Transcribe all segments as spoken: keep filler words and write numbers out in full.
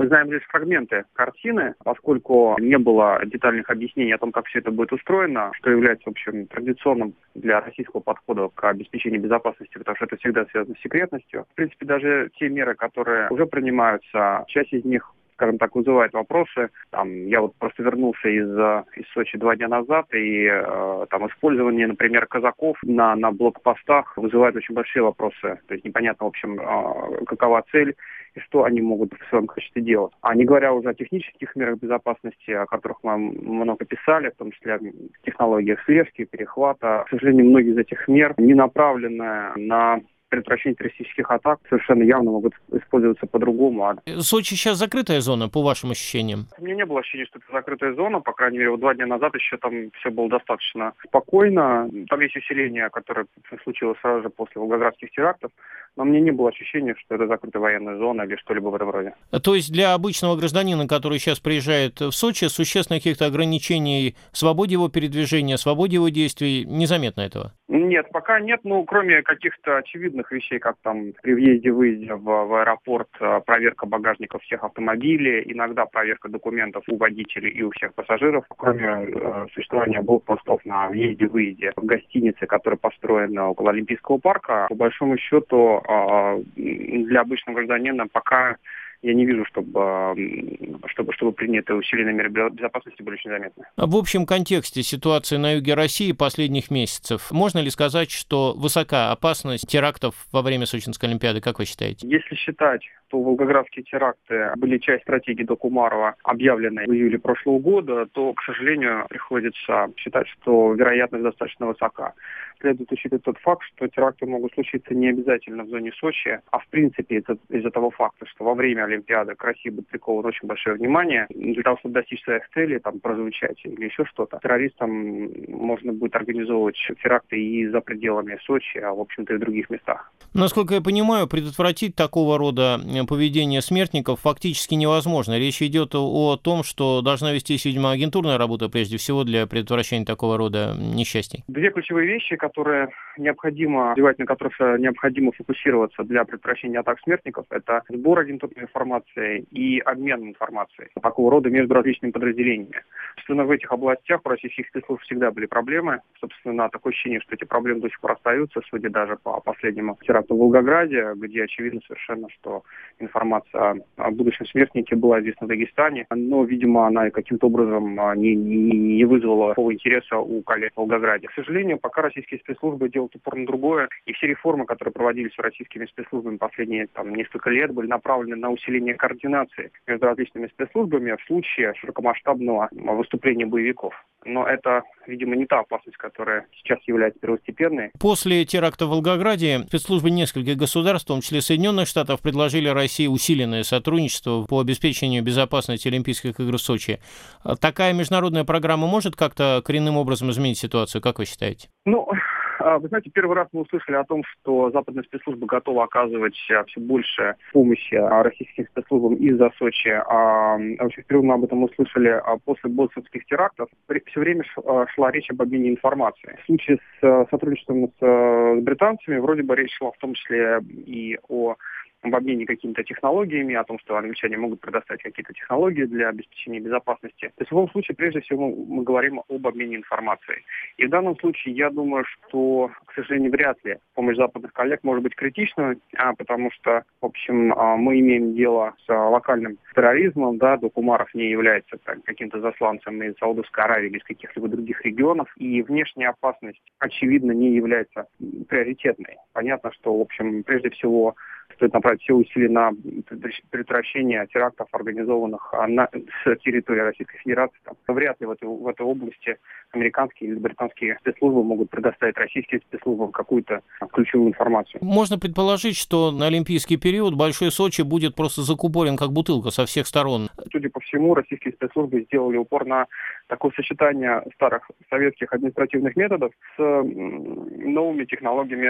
Мы знаем лишь фрагменты картины, поскольку не было детальных объяснений о том, как все это будет устроено, что является, в общем, традиционным для российского подхода к обеспечению безопасности, потому что это всегда связано с секретностью. В принципе, даже те меры, которые уже принимаются, часть из них, скажем так, вызывает вопросы. Там, я вот просто вернулся из, из Сочи два дня назад, и э, там использование, например, казаков на, на блокпостах вызывает очень большие вопросы. То есть непонятно, в общем, э, какова цель и что они могут в своем качестве делать. А не говоря уже о технических мерах безопасности, о которых мы много писали, в том числе о технологиях слежки, перехвата. К сожалению, многие из этих мер не направлены на предотвращение террористических атак, совершенно явно могут использоваться по-другому. Сочи сейчас закрытая зона, по вашим ощущениям? У меня не было ощущения, что это закрытая зона. По крайней мере, вот два дня назад еще там все было достаточно спокойно. Там есть усиление, которое случилось сразу же после волгоградских терактов. Но мне не было ощущения, что это закрытая военная зона или что-либо в этом роде. То есть для обычного гражданина, который сейчас приезжает в Сочи, существенных каких-то ограничений в свободе его передвижения, свободе его действий незаметно этого? Нет, пока нет, ну, кроме каких-то очевидных вещей, как там при въезде-выезде в, в аэропорт, проверка багажников всех автомобилей, иногда проверка документов у водителей и у всех пассажиров, кроме э, существования блокпостов на въезде-выезде в гостинице, которая построена около Олимпийского парка, по большому счету э, для обычного гражданина пока я не вижу, чтобы, чтобы, чтобы принятые усиленные меры безопасности были очень заметны. В общем контексте ситуации на юге России последних месяцев, можно ли сказать, что высока опасность терактов во время Сочинской Олимпиады, как вы считаете? Если считать, то волгоградские теракты были часть стратегии Докумарова, объявленной в июле прошлого года, то, к сожалению, приходится считать, что вероятность достаточно высока. Следует учитывать тот факт, что теракты могут случиться не обязательно в зоне Сочи, а в принципе из-за, из-за того факта, что во время Олимпиады к России будет приковано очень большое внимание. Для того, чтобы достичь своих целей, там, прозвучать или еще что-то, террористам можно будет организовывать теракты и за пределами Сочи, а в общем-то и в других местах. Насколько я понимаю, предотвратить такого рода поведение смертников фактически невозможно. Речь идет о том, что должна вестись, видимо, агентурная работа прежде всего для предотвращения такого рода несчастий. Две ключевые вещи, которые необходимо, на которых необходимо фокусироваться для предотвращения атак смертников, это сбор агентурной информации и обмен информацией такого рода между различными подразделениями. Собственно, в этих областях у российских спецслужб всегда были проблемы. Собственно, такое ощущение, что эти проблемы до сих пор остаются, судя даже по последнему теракту в Волгограде, где очевидно совершенно, что информация о будущем смертнике была известна в Дагестане, но, видимо, она каким-то образом не, не, не вызвала такого интереса у коллег в Волгограде. К сожалению, пока российские спецслужбы делают упор на другое, и все реформы, которые проводились российскими спецслужбами последние там, несколько лет, были направлены на усиление координации между различными спецслужбами в случае широкомасштабного выступления боевиков. Но это, видимо, не та опасность, которая сейчас является первостепенной. После теракта в Волгограде спецслужбы нескольких государств, в том числе Соединенных Штатов, предложили России усиленное сотрудничество по обеспечению безопасности Олимпийских игр в Сочи. Такая международная программа может как-то коренным образом изменить ситуацию, как вы считаете? Ну, вы знаете, первый раз мы услышали о том, что западные спецслужбы готовы оказывать все больше помощи российским спецслужбам из-за Сочи. Вообще, впервые мы об этом услышали после боцманских терактов. Все время шла речь об обмене информацией. В случае с сотрудничеством с британцами вроде бы речь шла в том числе и о об обмене какими-то технологиями, о том, что англичане могут предоставить какие-то технологии для обеспечения безопасности. То есть в любом случае, прежде всего, мы, мы говорим об обмене информацией. И в данном случае, я думаю, что, к сожалению, вряд ли помощь западных коллег может быть критичной, а, потому что, в общем, а, мы имеем дело с а, локальным терроризмом, да, Докумаров не является там, каким-то засланцем из Саудовской Аравии или из каких-либо других регионов, и внешняя опасность, очевидно, не является приоритетной. Понятно, что, в общем, прежде всего, стоит направить все усилия на предотвращение терактов, организованных на, с территории Российской Федерации. Там, вряд ли в этой, в этой области американские или британские спецслужбы могут предоставить российским спецслужбам какую-то ключевую информацию. Можно предположить, что на олимпийский период Большой Сочи будет просто закупорен как бутылка со всех сторон. Судя по всему, российские спецслужбы сделали упор на такое сочетание старых советских административных методов с новыми технологиями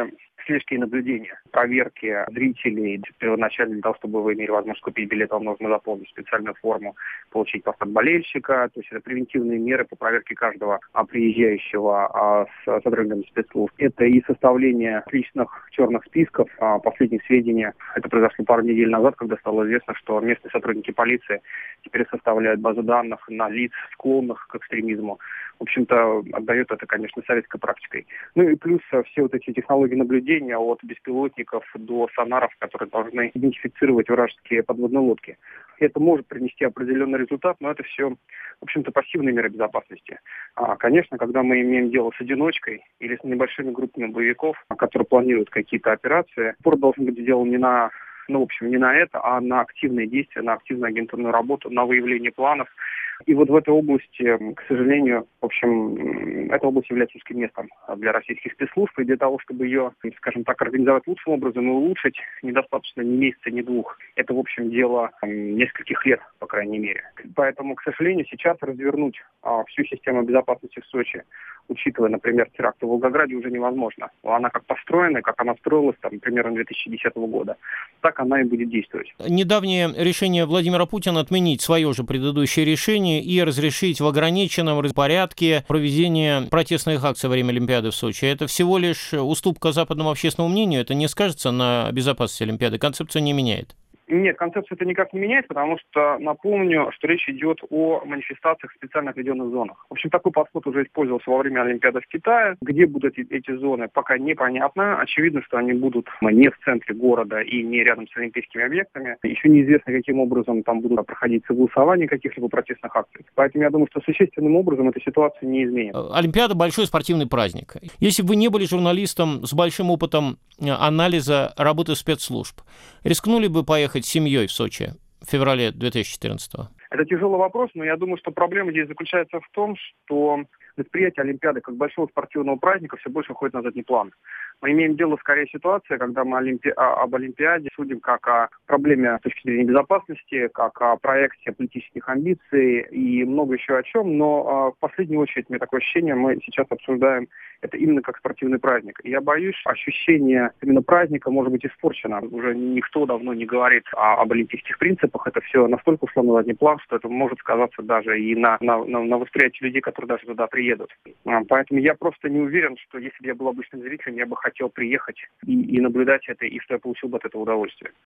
слежки и наблюдения, проверки зрителей. Первоначально для того, чтобы вы имели возможность купить билет, вам нужно заполнить специальную форму, получить паспорт болельщика. То есть это превентивные меры по проверке каждого приезжающего с сотрудниками спецслужб. Это и составление личных черных списков. Последние сведения, это произошло пару недель назад, когда стало известно, что местные сотрудники полиции теперь составляют базу данных на лиц, склонных к экстремизму. В общем-то, отдает это, конечно, советской практикой. Ну и плюс все вот эти технологии наблюдения от беспилотников до сонаров, которые должны идентифицировать вражеские подводные лодки. Это может принести определенный результат, но это все, в общем-то, пассивные меры безопасности. А, конечно, когда мы имеем дело с одиночкой или с небольшими группами боевиков, которые планируют какие-то операции, упор должен быть сделан не на, ну, в общем, не на это, а на активные действия, на активную агентурную работу, на выявление планов. И вот в этой области, к сожалению, в общем, эта область является узким местом для российских спецслужб, и для того, чтобы ее, скажем так, организовать лучшим образом и улучшить, недостаточно ни месяца, ни двух. Это, в общем, дело нескольких лет, по крайней мере. Поэтому, к сожалению, сейчас развернуть а, всю систему безопасности в Сочи, учитывая, например, теракты в Волгограде, уже невозможно. Она как построена, как она строилась, там, примерно две тысячи десятого года, так она и будет действовать. Недавнее решение Владимира Путина отменить свое же предыдущее решение и разрешить в ограниченном порядке проведение протестных акций во время Олимпиады в Сочи. Это всего лишь уступка западному общественному мнению? Это не скажется на безопасности Олимпиады? Концепцию не меняет? Нет, концепцию это никак не меняет, потому что напомню, что речь идет о манифестациях в специально отведенных зонах. В общем, такой подход уже использовался во время Олимпиады в Китае. Где будут эти, эти зоны, пока непонятно. Очевидно, что они будут не в центре города и не рядом с олимпийскими объектами. Еще неизвестно, каким образом там будут проходить согласования каких-либо протестных акций. Поэтому я думаю, что существенным образом эта ситуация не изменит. Олимпиада – большой спортивный праздник. Если бы вы не были журналистом с большим опытом анализа работы спецслужб, рискнули бы поехать с семьей в Сочи в феврале две тысячи четырнадцатого? Это тяжелый вопрос, но я думаю, что проблема здесь заключается в том, что восприятие Олимпиады как большого спортивного праздника все больше уходит на задний план. Мы имеем дело скорее ситуация, когда мы олимпи... об Олимпиаде судим как о проблеме с точки зрения безопасности, как о проекте политических амбиций и много еще о чем, но в последнюю очередь, у меня такое ощущение, мы сейчас обсуждаем это именно как спортивный праздник. И я боюсь, ощущение именно праздника может быть испорчено. Уже никто давно не говорит о, об олимпийских принципах, это все настолько ушло на задний план, что это может сказаться даже и на, на, на, на восприятии людей, которые даже туда приедут. Поэтому я просто не уверен, что если бы я был обычным зрителем, я бы хотел приехать и, и наблюдать это, и что я получил бы от этого удовольствие.